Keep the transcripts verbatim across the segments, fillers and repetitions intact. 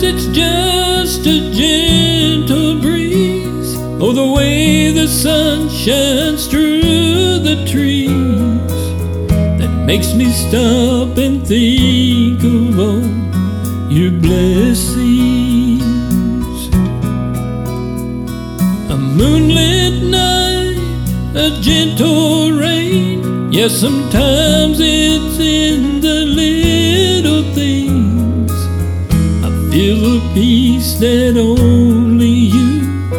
Sometimes it's just a gentle breeze, or the way the sun shines through the trees, that makes me stop and think of all your blessings. A moonlit night, a gentle rain, yes, sometimes it's in the little things. I feel a peace that only you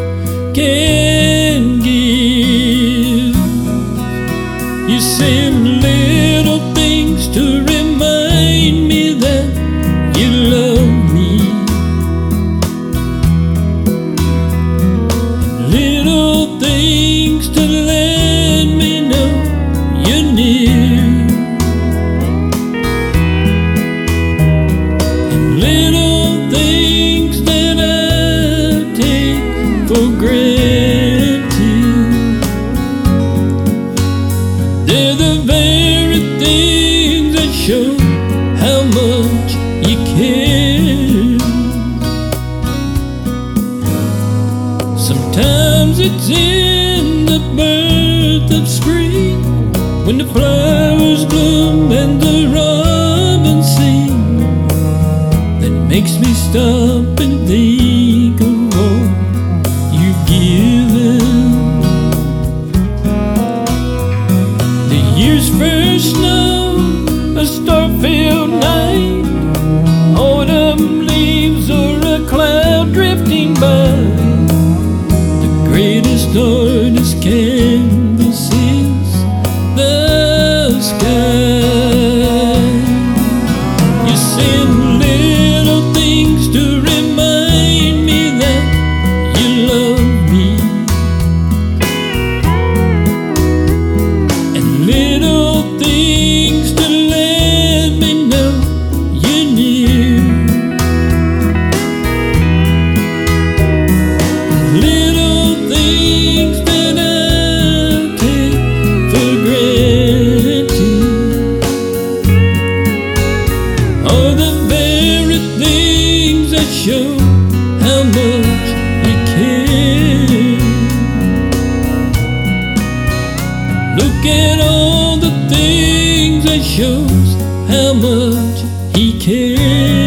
can give. You send little things to remind me that you love me, little things to let me know you're near, and little things that I take for granted. They're the very things that show how much you care. Sometimes it's in the birth of spring, when the flowers bloom and the robins sing, that makes me stop and think of all you've given. The year's first snow, a star-filled night, autumn leaves or a cloud drifting by, the greatest artist canvases the sky. You send little things to remind me that you love me, and little things to let me know you're near, little things that I take for granted are the very things that show how much you care. Look at all the things that shows how much he cares.